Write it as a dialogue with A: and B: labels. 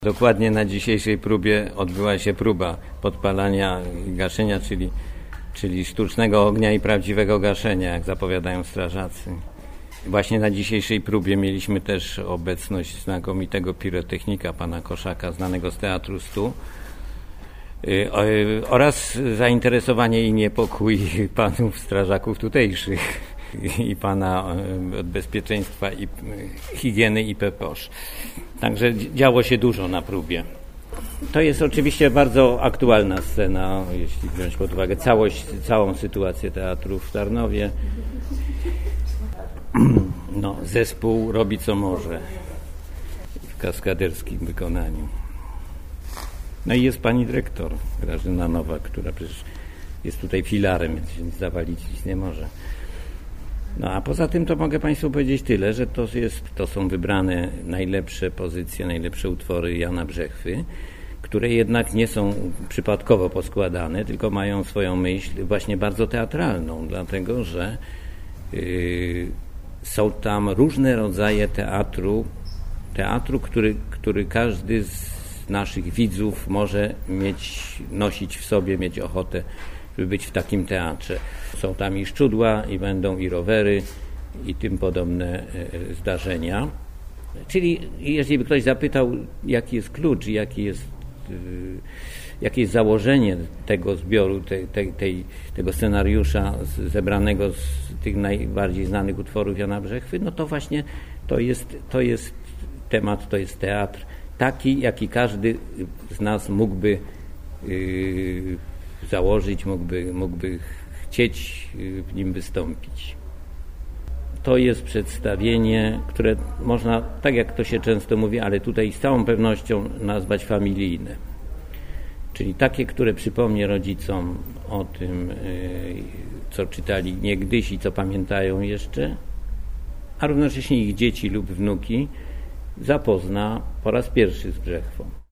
A: Dokładnie na dzisiejszej próbie odbyła się próba podpalania i gaszenia, czyli sztucznego ognia i prawdziwego gaszenia, jak zapowiadają strażacy. Właśnie na dzisiejszej próbie mieliśmy też obecność znakomitego pirotechnika, pana Koszaka, znanego z Teatru Stu, oraz zainteresowanie i niepokój panów strażaków tutejszych i pana od bezpieczeństwa i higieny i PPOŚ. Także działo się dużo na próbie. To jest oczywiście bardzo aktualna scena, jeśli wziąć pod uwagę całą sytuację teatru w Tarnowie. No, zespół robi co może w kaskaderskim wykonaniu. No i jest pani dyrektor Grażyna Nowak, która przecież jest tutaj filarem, więc się zawalić nie może. No a poza tym to mogę Państwu powiedzieć tyle, że to są wybrane najlepsze pozycje, najlepsze utwory Jana Brzechwy, które jednak nie są przypadkowo poskładane, tylko mają swoją myśl właśnie bardzo teatralną, dlatego że są tam różne rodzaje teatru, który każdy z naszych widzów może nosić w sobie, mieć ochotę, żeby być w takim teatrze. Są tam i szczudła, i będą i rowery, i tym podobne zdarzenia. Czyli jeżeli by ktoś zapytał, jaki jest klucz, jakie jest założenie tego zbioru, tego scenariusza zebranego z tych najbardziej znanych utworów Jana Brzechwy, no to właśnie to jest temat, to jest teatr taki, jaki każdy z nas mógłby założyć, mógłby chcieć w nim wystąpić. To jest przedstawienie, które można, tak jak to się często mówi, ale tutaj z całą pewnością nazwać familijne. Czyli takie, które przypomni rodzicom o tym, co czytali niegdyś i co pamiętają jeszcze, a równocześnie ich dzieci lub wnuki zapozna po raz pierwszy z Brzechwą.